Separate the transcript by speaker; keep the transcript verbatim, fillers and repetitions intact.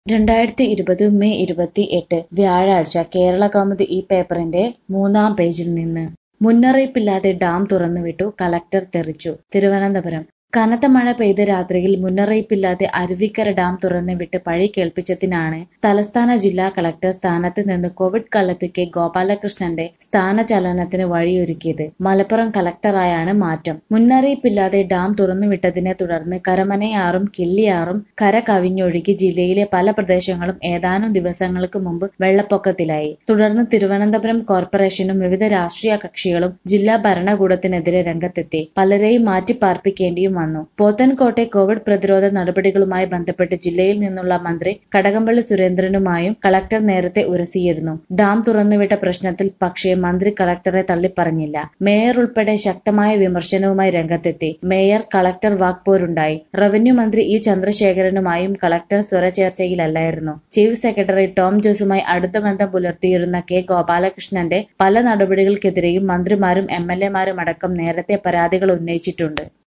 Speaker 1: രണ്ടായിരത്തി ഇരുപത് മെയ് ഇരുപത്തിയെട്ട് വ്യാഴാഴ്ച കേരളകൗമുദി ഈ പേപ്പറിന്റെ മൂന്നാം പേജിൽ നിന്ന് മുന്നറിയിപ്പില്ലാതെ ഡാം തുറന്നുവിട്ടു, കളക്ടർ തെറിച്ചു. തിരുവനന്തപുരം കനത്ത മഴ പെയ്ത രാത്രിയിൽ മുന്നറിയിപ്പില്ലാതെ അരുവിക്കര ഡാം തുറന്നുവിട്ട് പഴി കേൾപ്പിച്ചതിനാണ് തലസ്ഥാന ജില്ലാ കളക്ടർ സ്ഥാനത്ത് നിന്ന് കോവിഡ് കാലത്ത് കെ ഗോപാലകൃഷ്ണന്റെ സ്ഥാനചലനത്തിന് വഴിയൊരുക്കിയത്. മലപ്പുറം കളക്ടറായാണ് മാറ്റം. മുന്നറിയിപ്പില്ലാതെ ഡാം തുറന്നുവിട്ടതിനെ തുടർന്ന് കരമനയാറും കിള്ളിയാറും കര കവിഞ്ഞൊഴുകി ജില്ലയിലെ പല പ്രദേശങ്ങളും ഏതാനും ദിവസങ്ങൾക്ക് മുമ്പ് വെള്ളപ്പൊക്കത്തിലായി. തുടർന്ന് തിരുവനന്തപുരം കോർപ്പറേഷനും വിവിധ രാഷ്ട്രീയ കക്ഷികളും ജില്ലാ ഭരണകൂടത്തിനെതിരെ രംഗത്തെത്തി. പലരെയും മാറ്റിപ്പാർപ്പിക്കേണ്ടിയും വന്നു. പോത്തൻകോട്ടെ കോവിഡ് പ്രതിരോധ നടപടികളുമായി ബന്ധപ്പെട്ട് ജില്ലയിൽ നിന്നുള്ള മന്ത്രി കടകംപള്ളി സുരേന്ദ്രനുമായും കളക്ടർ നേരത്തെ ഉരസിയിരുന്നു. ഡാം തുറന്നുവിട്ട പ്രശ്നത്തിൽ പക്ഷേ മന്ത്രി കളക്ടറെ തള്ളിപ്പറഞ്ഞില്ല. മേയർ ഉൾപ്പെടെ ശക്തമായ വിമർശനവുമായി രംഗത്തെത്തി. മേയർ കളക്ടർ വാക്പോരുണ്ടായി. റവന്യൂ മന്ത്രി ഇ ചന്ദ്രശേഖരനുമായും കളക്ടർ സ്വരചേർച്ചയിലല്ലായിരുന്നു. ചീഫ് സെക്രട്ടറി ടോം ജോസുമായി അടുത്ത ബന്ധം പുലർത്തിയിരുന്ന കെ ഗോപാലകൃഷ്ണന്റെ പല നടപടികൾക്കെതിരെയും മന്ത്രിമാരും എം എൽ എമാരുമടക്കം നേരത്തെ പരാതികൾ ഉന്നയിച്ചിട്ടുണ്ട്.